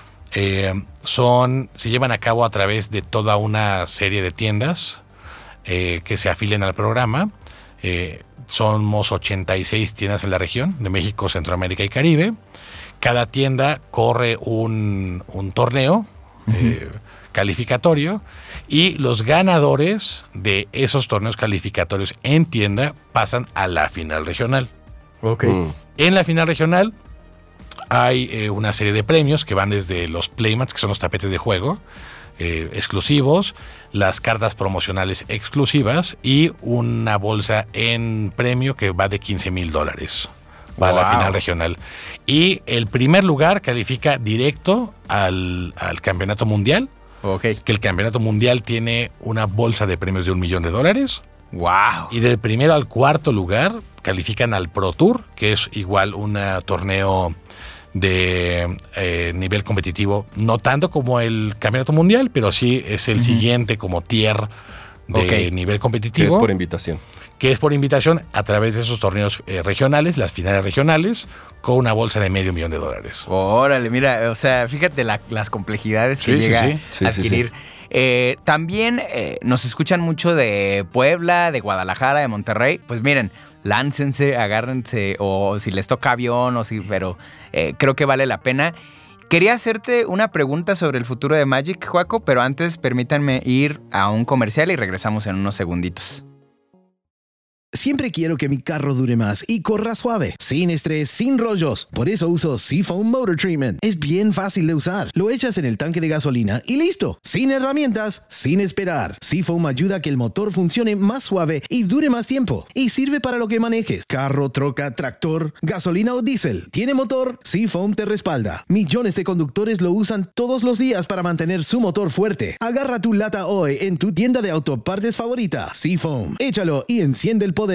se llevan a cabo a través de toda una serie de tiendas que se afilian al programa. Somos 86 tiendas en la región de México, Centroamérica y Caribe. Cada tienda corre un torneo calificatorio, y los ganadores de esos torneos calificatorios en tienda pasan a la final regional. Ok. En la final regional hay una serie de premios que van desde los playmats, que son los tapetes de juego exclusivos, las cartas promocionales exclusivas y una bolsa en premio que va de $15,000 para la final regional. Y el primer lugar califica directo al campeonato mundial. Okay. Que el campeonato mundial tiene una bolsa de premios de $1 millón. ¡Wow! Y del primero al cuarto lugar califican al Pro Tour, que es igual un torneo de nivel competitivo, no tanto como el campeonato mundial, pero sí es el siguiente como tier de nivel competitivo. Que es por invitación. Que es por invitación a través de esos torneos regionales, las finales regionales, con una bolsa de $500,000. Órale, mira, o sea, fíjate las complejidades que llega a adquirir. También nos escuchan mucho de Puebla, de Guadalajara, de Monterrey. Pues miren, láncense, agárrense, o si les toca avión, pero creo que vale la pena. Quería hacerte una pregunta sobre el futuro de Magic, Joaco, pero antes permítanme ir a un comercial y regresamos en unos segunditos. Siempre quiero que mi carro dure más y corra suave, sin estrés, sin rollos. Por eso uso Seafoam Motor Treatment. Es bien fácil de usar. Lo echas en el tanque de gasolina y listo. Sin herramientas, sin esperar. Seafoam ayuda a que el motor funcione más suave y dure más tiempo. Y sirve para lo que manejes. Carro, troca, tractor, gasolina o diésel. ¿Tiene motor? Seafoam te respalda. Millones de conductores lo usan todos los días para mantener su motor fuerte. Agarra tu lata hoy en tu tienda de autopartes favorita. Seafoam. Échalo y enciende el poder.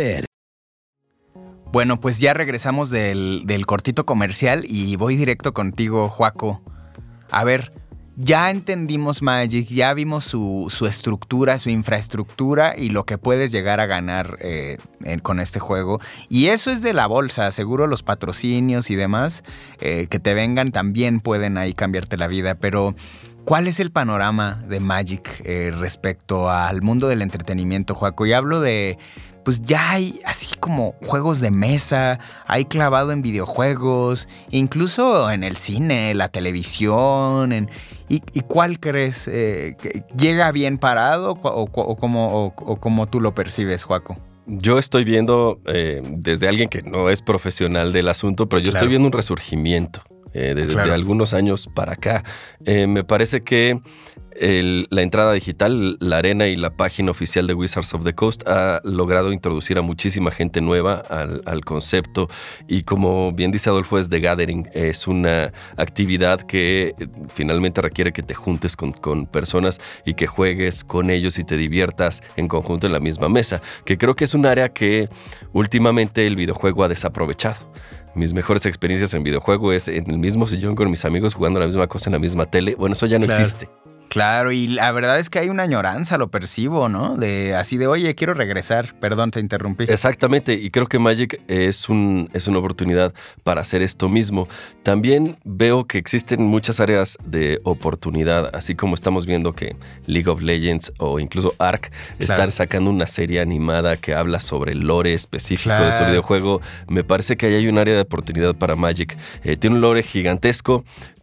Bueno, pues ya regresamos del cortito comercial y voy directo contigo, Joaco. A ver, ya entendimos Magic, ya vimos su estructura, su infraestructura y lo que puedes llegar a ganar con este juego. Y eso es de la bolsa, seguro los patrocinios y demás que te vengan también pueden ahí cambiarte la vida, pero ¿cuál es el panorama de Magic respecto al mundo del entretenimiento, Joaco? Y hablo de, pues ya hay así como juegos de mesa, hay clavado en videojuegos, incluso en el cine, la televisión. ¿Y cuál crees? Que ¿llega bien parado o cómo tú lo percibes, Joaco? Yo estoy viendo, desde alguien que no es profesional del asunto, pero yo estoy viendo un resurgimiento. Desde algunos años para acá. Me parece que la entrada digital, la arena y la página oficial de Wizards of the Coast ha logrado introducir a muchísima gente nueva al concepto y como bien dice Adolfo, es The Gathering, es una actividad que finalmente requiere que te juntes con personas y que juegues con ellos y te diviertas en conjunto en la misma mesa, que creo que es un área que últimamente el videojuego ha desaprovechado. Mis mejores experiencias en videojuego es en el mismo sillón con mis amigos jugando la misma cosa en la misma tele. Bueno, eso ya no existe. Claro, y la verdad es que hay una añoranza, lo percibo, ¿no? Oye, quiero regresar. Perdón, te interrumpí. Exactamente, y creo que Magic es una oportunidad para hacer esto mismo. También veo que existen muchas áreas de oportunidad, así como estamos viendo que League of Legends o incluso Ark están sacando una serie animada que habla sobre el lore específico de su videojuego. Me parece que ahí hay un área de oportunidad para Magic. Tiene un lore gigantesco,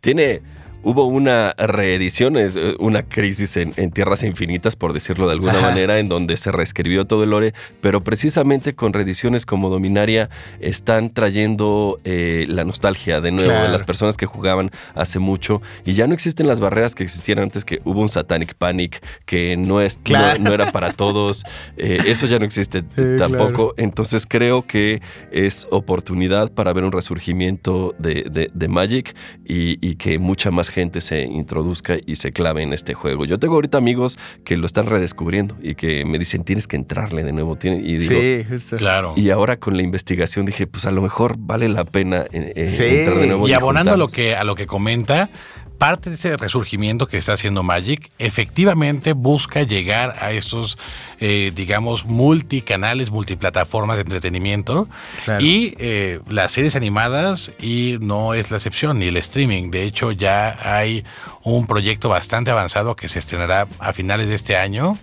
Hubo una reedición, es una crisis en Tierras Infinitas, por decirlo de alguna manera, en donde se reescribió todo el lore, pero precisamente con reediciones como Dominaria están trayendo la nostalgia de nuevo de las personas que jugaban hace mucho y ya no existen las barreras que existían antes, que hubo un Satanic Panic que no era para todos, eso ya no existe tampoco, entonces creo que es oportunidad para ver un resurgimiento de Magic y que mucha más gente se introduzca y se clave en este juego. Yo tengo ahorita amigos que lo están redescubriendo y que me dicen, tienes que entrarle de nuevo. Y digo, justo. Claro. Y ahora con la investigación dije, pues a lo mejor vale la pena entrar de nuevo. Y abonando a lo que comenta, parte de ese resurgimiento que está haciendo Magic efectivamente busca llegar a esos, digamos, multicanales, multiplataformas de entretenimiento y las series animadas, y no es la excepción, ni el streaming. De hecho, ya hay un proyecto bastante avanzado que se estrenará a finales de este año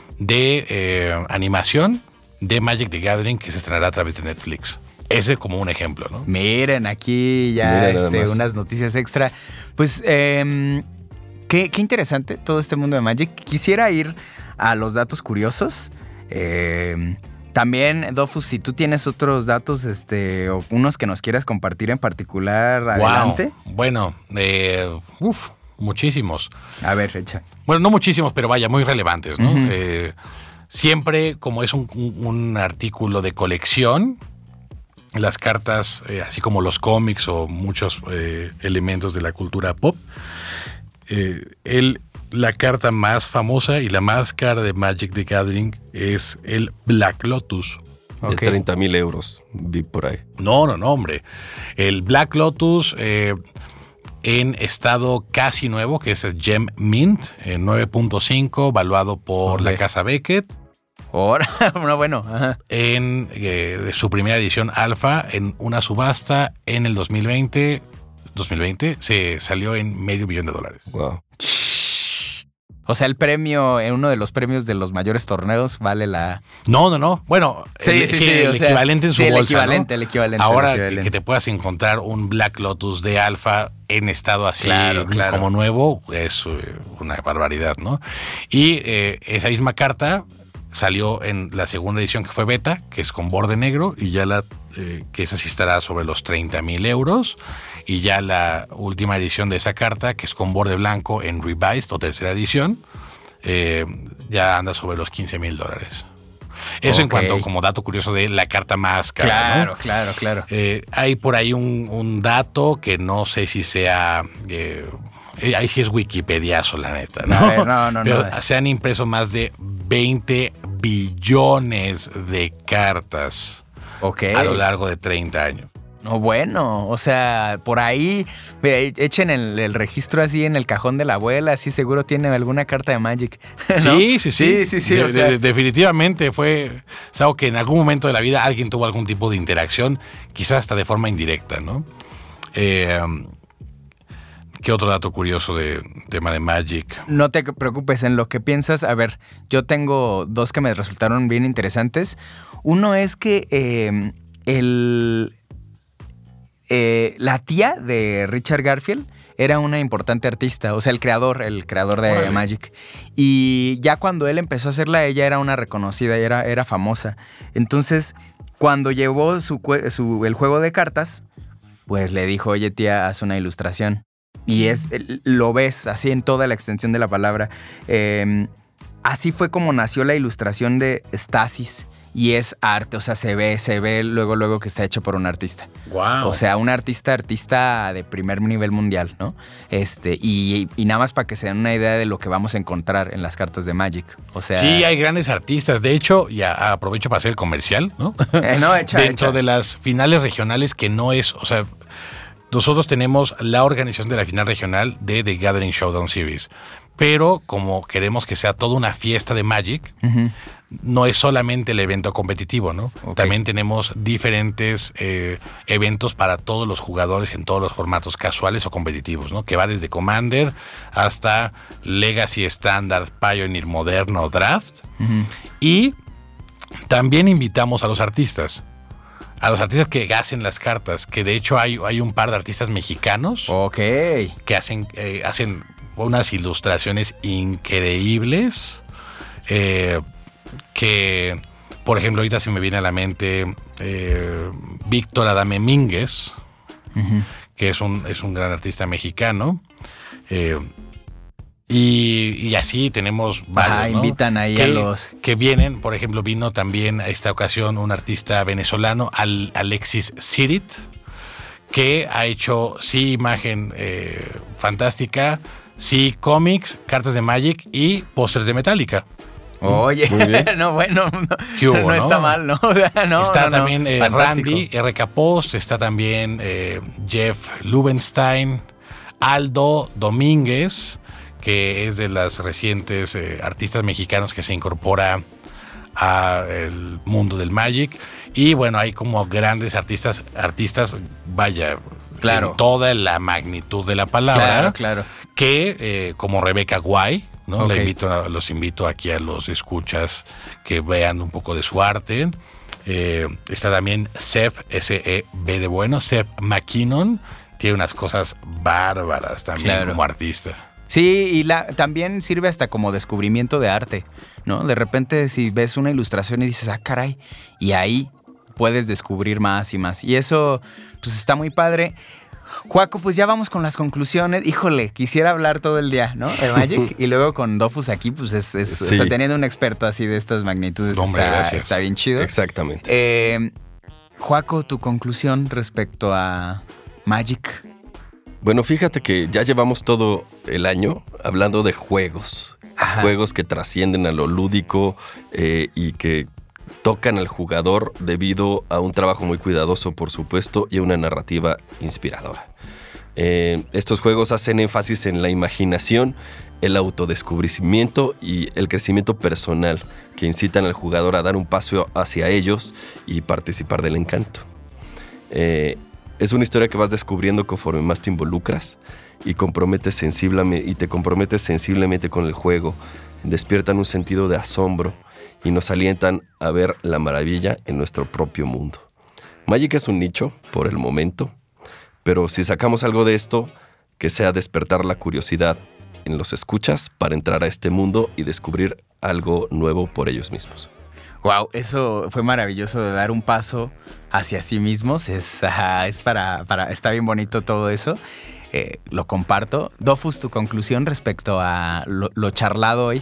de animación de Magic the Gathering, que se estrenará a través de Netflix. Ese como un ejemplo, ¿no? Miren, aquí ya unas noticias extra. Pues, qué interesante todo este mundo de Magic. Quisiera ir a los datos curiosos. También, Dofus, si tú tienes otros datos, o unos que nos quieras compartir en particular, adelante. Bueno, muchísimos. A ver, echa. Bueno, no muchísimos, pero vaya, muy relevantes, ¿no? Siempre, como es un artículo de colección, las cartas, así como los cómics o muchos elementos de la cultura pop, la carta más famosa y la más cara de Magic the Gathering es el Black Lotus. De 30,000 euros, vi por ahí. No, hombre. El Black Lotus en estado casi nuevo, que es el Gem Mint, 9.5, valuado por la casa Beckett. Bueno. En su primera edición alfa, en una subasta en el 2020 se salió en $500,000. Wow. O sea, el premio, uno de los premios de los mayores torneos, vale la... No. Bueno, el equivalente en su bolsa, el equivalente. Ahora que te puedas encontrar un Black Lotus de alfa en estado así como nuevo, es una barbaridad, ¿no? Y esa misma carta salió en la segunda edición, que fue beta, que es con borde negro, y ya que esa sí estará sobre los 30,000 euros, y ya la última edición de esa carta, que es con borde blanco en Revised o tercera edición, ya anda sobre los $15,000. Eso en cuanto como dato curioso de la carta más cara, ¿no? Claro. Hay por ahí un dato que no sé si sea... ahí sí es Wikipediazo, la neta, ¿no? A ver, no. Pero se han impreso más de 20 billones de cartas a lo largo de 30 años. No, bueno, o sea, por ahí echen el registro así en el cajón de la abuela, así seguro tiene alguna carta de Magic, ¿no? Sí. Definitivamente fue algo que en algún momento de la vida alguien tuvo algún tipo de interacción, quizás hasta de forma indirecta, ¿no? ¿Qué otro dato curioso de tema de Magic? No te preocupes en lo que piensas. A ver, yo tengo dos que me resultaron bien interesantes. Uno es que la tía de Richard Garfield era una importante artista, o sea, el creador de Magic. Y ya cuando él empezó a hacerla, ella era una reconocida, era famosa. Entonces, cuando llevó el juego de cartas, pues le dijo, oye tía, haz una ilustración. Y lo ves así en toda la extensión de la palabra. Así fue como nació la ilustración de Stasis. Y es arte, o sea, se ve luego que está hecho por un artista. Wow. O sea, un artista de primer nivel mundial, ¿no? Y nada más para que se den una idea de lo que vamos a encontrar en las cartas de Magic. O sea, sí, hay grandes artistas. De hecho, ya aprovecho para hacer el comercial, ¿no? Dentro de las finales regionales que no es, o sea, nosotros tenemos la organización de la final regional de The Gathering Showdown Series. Pero como queremos que sea toda una fiesta de Magic, no es solamente el evento competitivo, ¿no? Okay. También tenemos diferentes eventos para todos los jugadores en todos los formatos casuales o competitivos, ¿no? Que va desde Commander hasta Legacy, Standard, Pioneer, Moderno, Draft. Y también invitamos a los artistas. A los artistas que hacen las cartas, que de hecho hay un par de artistas mexicanos que hacen unas ilustraciones increíbles, que, por ejemplo, ahorita se me viene a la mente Víctor Adame Mínguez, que es un gran artista mexicano, y así tenemos varios, ¿no? Invitan ahí a los... Que vienen, por ejemplo, vino también a esta ocasión un artista venezolano, Alexis Sirit, que ha hecho imagen fantástica, cómics, cartas de Magic y pósters de Metallica. Oye, no, bueno, no está mal, ¿no? O sea, está también Randy, RK Post, está también Jeff Lubenstein, Aldo Domínguez, que es de las recientes artistas mexicanos que se incorpora al mundo del Magic. Y bueno, hay como grandes artistas, vaya, en toda la magnitud de la palabra. Claro. Que como Rebecca Guay, ¿no? Los invito aquí a los escuchas que vean un poco de su arte. Está también Seb, S-E-B de bueno, Seb McKinnon. Tiene unas cosas bárbaras también como artista. Sí, y también sirve hasta como descubrimiento de arte, ¿no? De repente si ves una ilustración y dices, caray, y ahí puedes descubrir más y más. Y eso, pues está muy padre. Juaco, pues ya vamos con las conclusiones. Híjole, quisiera hablar todo el día, ¿no? De Magic. Y luego con Dofus aquí, pues o sea, teniendo un experto así de estas magnitudes, está bien chido. Exactamente. Juaco, tu conclusión respecto a Magic. Bueno, fíjate que ya llevamos todo el año hablando de juegos. Juegos que trascienden a lo lúdico y que tocan al jugador debido a un trabajo muy cuidadoso, por supuesto, y a una narrativa inspiradora. Estos juegos hacen énfasis en la imaginación, el autodescubrimiento y el crecimiento personal, que incitan al jugador a dar un paso hacia ellos y participar del encanto. Es una historia que vas descubriendo conforme más te involucras y te comprometes sensiblemente con el juego. Despiertan un sentido de asombro y nos alientan a ver la maravilla en nuestro propio mundo. Magic es un nicho por el momento, pero si sacamos algo de esto, que sea despertar la curiosidad en los escuchas para entrar a este mundo y descubrir algo nuevo por ellos mismos. Wow, eso fue maravilloso de dar un paso hacia sí mismos. Está bien bonito todo eso. Lo comparto. Dofus, tu conclusión respecto a lo charlado hoy.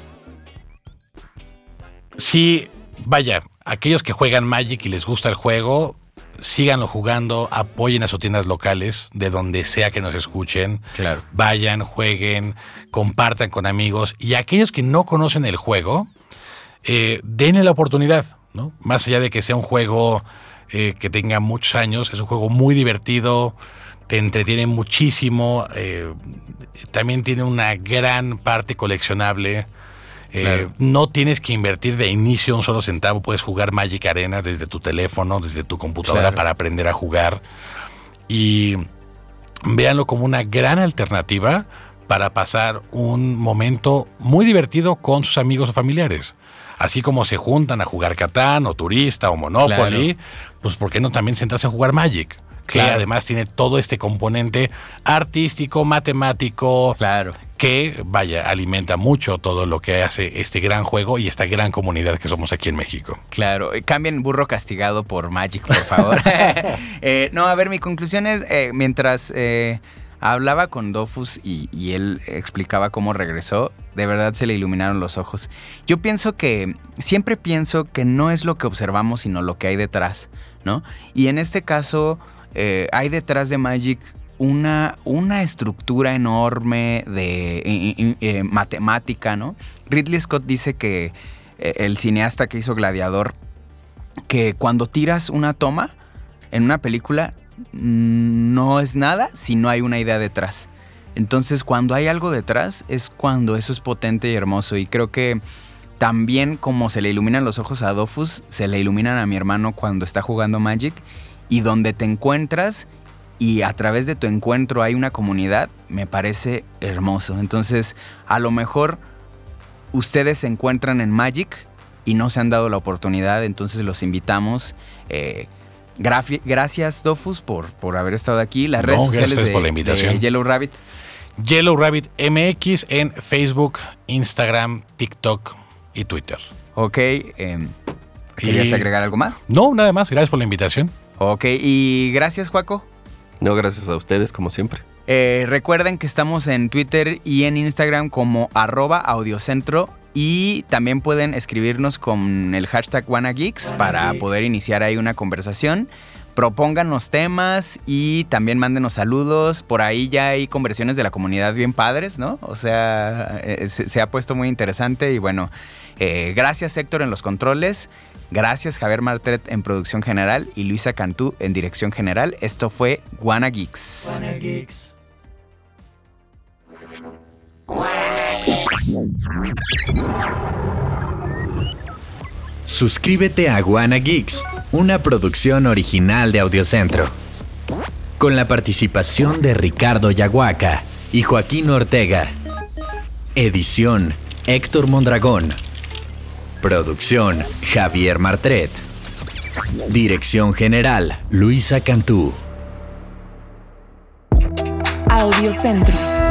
Sí, vaya, aquellos que juegan Magic y les gusta el juego, síganlo jugando, apoyen a sus tiendas locales, de donde sea que nos escuchen. Claro. Vayan, jueguen, compartan con amigos. Y aquellos que no conocen el juego, denle la oportunidad, ¿no? Más allá de que sea un juego que tenga muchos años, es un juego muy divertido, te entretiene muchísimo, también tiene una gran parte coleccionable. Claro. No tienes que invertir de inicio un solo centavo, puedes jugar Magic Arena desde tu teléfono, desde tu computadora, para aprender a jugar. Y véanlo como una gran alternativa para pasar un momento muy divertido con sus amigos o familiares. Así como se juntan a jugar Catán o Turista o Monopoly, pues ¿por qué no también sentarse a jugar Magic? Que además tiene todo este componente artístico, matemático, que, vaya, alimenta mucho todo lo que hace este gran juego y esta gran comunidad que somos aquí en México. Claro, cambien burro castigado por Magic, por favor. No, a ver, mi conclusión es, mientras hablaba con Dofus y él explicaba cómo regresó, de verdad se le iluminaron los ojos. Yo siempre pienso que no es lo que observamos, sino lo que hay detrás, ¿no? Y en este caso, hay detrás de Magic una estructura enorme de matemática, ¿no? Ridley Scott dice que, el cineasta que hizo Gladiador, que cuando tiras una toma en una película no es nada si no hay una idea detrás. Entonces, cuando hay algo detrás es cuando eso es potente y hermoso. Y creo que también, como se le iluminan los ojos a Dofus, se le iluminan a mi hermano cuando está jugando Magic. Y donde te encuentras y a través de tu encuentro hay una comunidad, me parece hermoso. Entonces, a lo mejor ustedes se encuentran en Magic y no se han dado la oportunidad, entonces los invitamos. Gracias, Dofus, por haber estado aquí. Las redes sociales por la invitación. De Yellow Rabbit. Yellow Rabbit MX en Facebook, Instagram, TikTok y Twitter. Ok. ¿Querías agregar algo más? No, nada más. Gracias por la invitación. Ok, y gracias, Juaco. No, gracias a ustedes, como siempre. Recuerden que estamos en Twitter y en Instagram como @audiocentro. Y también pueden escribirnos con el hashtag WannaGeeks para poder iniciar ahí una conversación. Propónganos temas y también mándenos saludos. Por ahí ya hay conversiones de la comunidad bien padres, ¿no? O sea, se ha puesto muy interesante. Y bueno, gracias Héctor en los controles. Gracias Javier Martret en producción general y Luisa Cantú en dirección general. Esto fue WannaGeeks. WannaGeeks. Suscríbete a WannaGeeks, una producción original de Audiocentro. Con la participación de Ricardo Yaguaca y Joaquín Ortega. Edición, Héctor Mondragón. Producción, Javier Martret. Dirección general, Luisa Cantú. Audiocentro.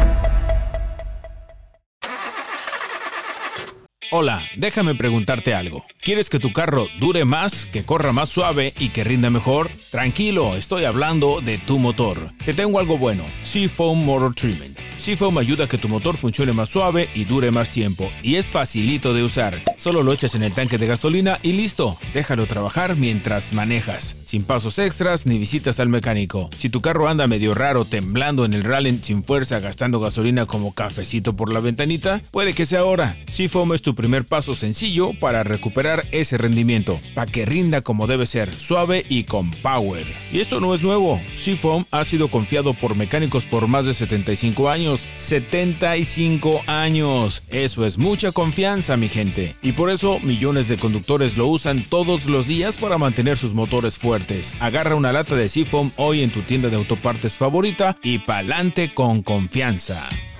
Hola, déjame preguntarte algo. ¿Quieres que tu carro dure más, que corra más suave y que rinda mejor? Tranquilo, estoy hablando de tu motor. Te tengo algo bueno, Seafoam Motor Treatment. Seafoam ayuda a que tu motor funcione más suave y dure más tiempo. Y es facilito de usar. Solo lo echas en el tanque de gasolina y listo. Déjalo trabajar mientras manejas. Sin pasos extras ni visitas al mecánico. Si tu carro anda medio raro, temblando en el rally sin fuerza, gastando gasolina como cafecito por la ventanita, puede que sea ahora. Seafoam es tu primer paso sencillo para recuperar ese rendimiento. Para que rinda como debe ser, suave y con power. Y esto no es nuevo. Seafoam ha sido confiado por mecánicos por más de 75 años. 75 años. Eso es mucha confianza, mi gente. Y por eso millones de conductores lo usan todos los días para mantener sus motores fuertes. Agarra una lata de Seafoam hoy en tu tienda de autopartes favorita y pa'lante con confianza.